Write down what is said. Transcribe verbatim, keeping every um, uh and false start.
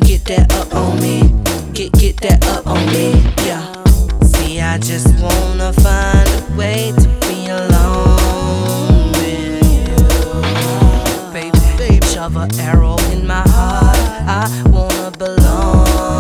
get that up on me. Get, get that up on me, yeah. See, I just wanna find a way to be alone with you. Baby, baby, shove an arrow in my heart. I wanna belong.